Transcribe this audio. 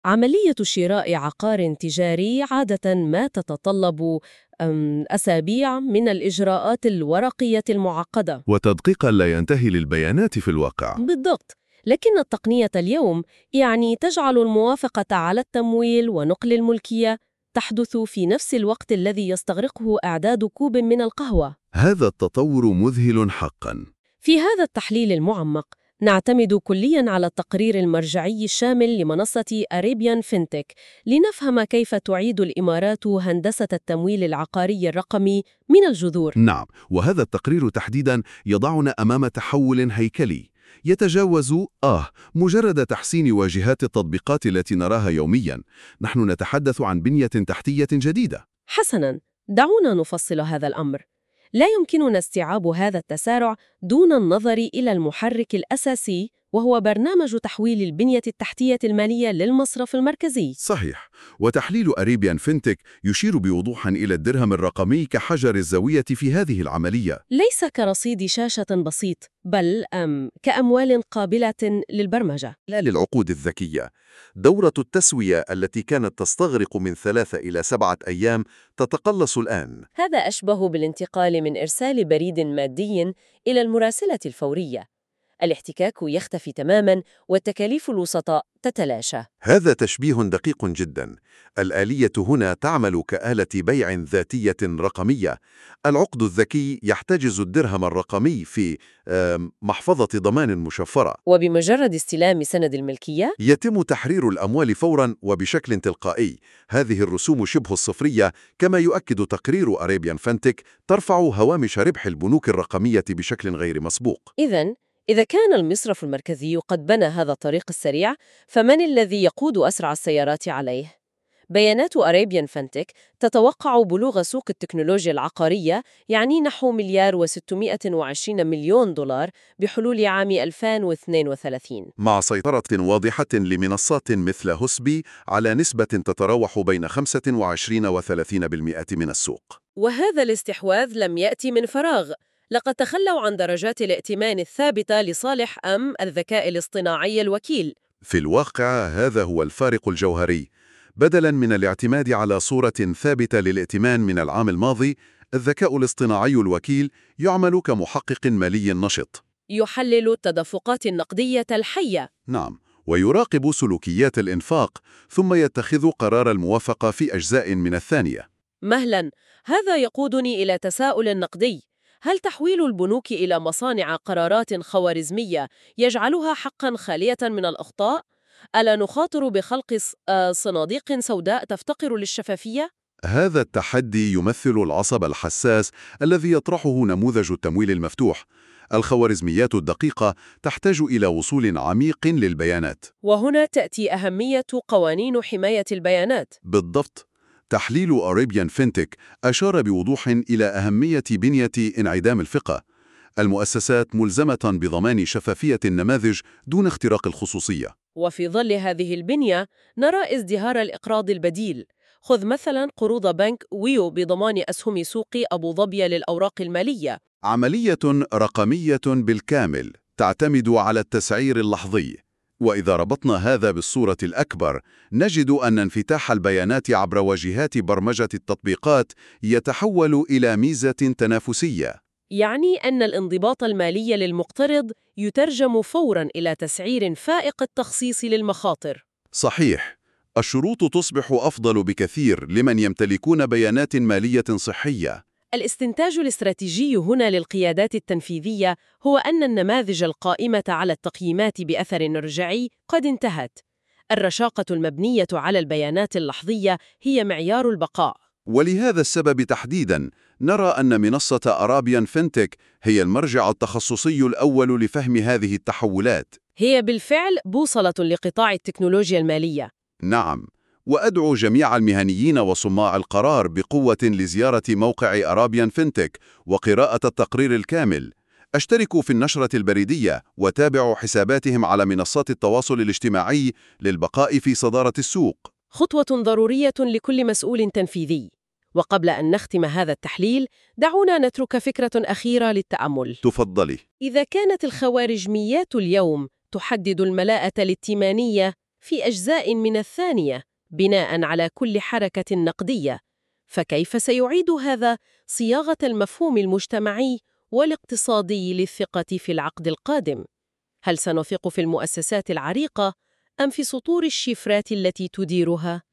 عملية شراء عقار تجاري عادة ما تتطلب أسابيع من الإجراءات الورقية المعقدة. وتدقيقا لا ينتهي للبيانات في الواقع. بالضبط. لكن التقنية اليوم تجعل الموافقة على التمويل ونقل الملكية تحدث في نفس الوقت الذي يستغرقه إعداد كوب من القهوة. هذا التطور مذهل حقا. في هذا التحليل المعمق نعتمد كلياً على التقرير المرجعي الشامل لمنصة أريبيان فينتك لنفهم كيف تعيد الإمارات هندسة التمويل العقاري الرقمي من الجذور. نعم، وهذا التقرير تحديدا يضعنا أمام تحول هيكلي يتجاوز مجرد تحسين واجهات التطبيقات التي نراها يوميا. نحن نتحدث عن بنية تحتية جديدة. حسناً، دعونا نفصل هذا الأمر. لا يمكننا استيعاب هذا التسارع دون النظر إلى المحرك الأساسي، وهو برنامج تحويل البنية التحتية المالية للمصرف المركزي. صحيح، وتحليل أريبيان فينتك يشير بوضوح إلى الدرهم الرقمي كحجر الزاوية في هذه العملية. ليس كرصيد شاشة بسيط، بل كأموال قابلة للبرمجة. لا للعقود الذكية. دورة التسوية التي كانت تستغرق من 3 إلى 7 أيام تتقلص الآن. هذا أشبه بالانتقال من إرسال بريد مادي إلى المراسلة الفورية. الاحتكاك يختفي تماماً والتكاليف الوسطاء تتلاشى. هذا تشبيه دقيق جدا. الآلية هنا تعمل كآلة بيع ذاتية رقمية. العقد الذكي يحتجز الدرهم الرقمي في محفظة ضمان مشفرة، وبمجرد استلام سند الملكية يتم تحرير الأموال فوراً وبشكل تلقائي. هذه الرسوم شبه الصفرية، كما يؤكد تقرير أريبيان فينتك، ترفع هوامش ربح البنوك الرقمية بشكل غير مسبوق. إذا كان المصرف المركزي قد بنى هذا الطريق السريع، فمن الذي يقود أسرع السيارات عليه؟ بيانات أريبيان فينتك تتوقع بلوغ سوق التكنولوجيا العقارية نحو $120 مليون بحلول عام 2032، مع سيطرة واضحة لمنصات مثل هوسبي على نسبة تتراوح بين 25 و 30% من السوق. وهذا الاستحواذ لم يأتي من فراغ. لقد تخلوا عن درجات الائتمان الثابتة لصالح الذكاء الاصطناعي الوكيل. في الواقع هذا هو الفارق الجوهري. بدلاً من الاعتماد على صورة ثابتة للائتمان من العام الماضي، الذكاء الاصطناعي الوكيل يعمل كمحقق مالي نشط. يحلل التدفقات النقدية الحية. نعم، ويراقب سلوكيات الإنفاق، ثم يتخذ قرار الموافقة في أجزاء من الثانية. مهلاً، هذا يقودني إلى تساؤل نقدي. هل تحويل البنوك إلى مصانع قرارات خوارزمية يجعلها حقاً خالية من الأخطاء؟ ألا نخاطر بخلق صناديق سوداء تفتقر للشفافية؟ هذا التحدي يمثل العصب الحساس الذي يطرحه نموذج التمويل المفتوح. الخوارزميات الدقيقة تحتاج إلى وصول عميق للبيانات. وهنا تأتي أهمية قوانين حماية البيانات. بالضبط. تحليل أريبيان فينتك أشار بوضوح إلى أهمية بنية انعدام الثقة. المؤسسات ملزمة بضمان شفافية النماذج دون اختراق الخصوصية. وفي ظل هذه البنية نرى ازدهار الإقراض البديل. خذ مثلاً قروض بنك ويو بضمان أسهم سوق أبو ظبي للأوراق المالية. عملية رقمية بالكامل تعتمد على التسعير اللحظي. وإذا ربطنا هذا بالصورة الأكبر، نجد أن انفتاح البيانات عبر واجهات برمجة التطبيقات يتحول إلى ميزة تنافسية. أن الانضباط المالي للمقترض يترجم فوراً إلى تسعير فائق التخصيص للمخاطر. صحيح، الشروط تصبح أفضل بكثير لمن يمتلكون بيانات مالية صحية. الاستنتاج الاستراتيجي هنا للقيادات التنفيذية هو أن النماذج القائمة على التقييمات بأثر رجعي قد انتهت. الرشاقة المبنية على البيانات اللحظية هي معيار البقاء. ولهذا السبب تحديداً نرى أن منصة أريبيان فينتك هي المرجع التخصصي الأول لفهم هذه التحولات. هي بالفعل بوصلة لقطاع التكنولوجيا المالية. نعم، وأدعو جميع المهنيين وصناع القرار بقوة لزيارة موقع أريبيان فينتك وقراءة التقرير الكامل. اشتركوا في النشرة البريدية وتابعوا حساباتهم على منصات التواصل الاجتماعي للبقاء في صدارة السوق. خطوة ضرورية لكل مسؤول تنفيذي. وقبل أن نختم هذا التحليل، دعونا نترك فكرة أخيرة للتأمل. تفضلي. إذا كانت الخوارزميات اليوم تحدد الملاءة الائتمانية، في أجزاء من الثانية بناء على كل حركة نقدية. فكيف سيعيد هذا صياغة المفهوم المجتمعي والاقتصادي للثقة في العقد القادم؟ هل سنثق في المؤسسات العريقة أم في سطور الشفرات التي تديرها؟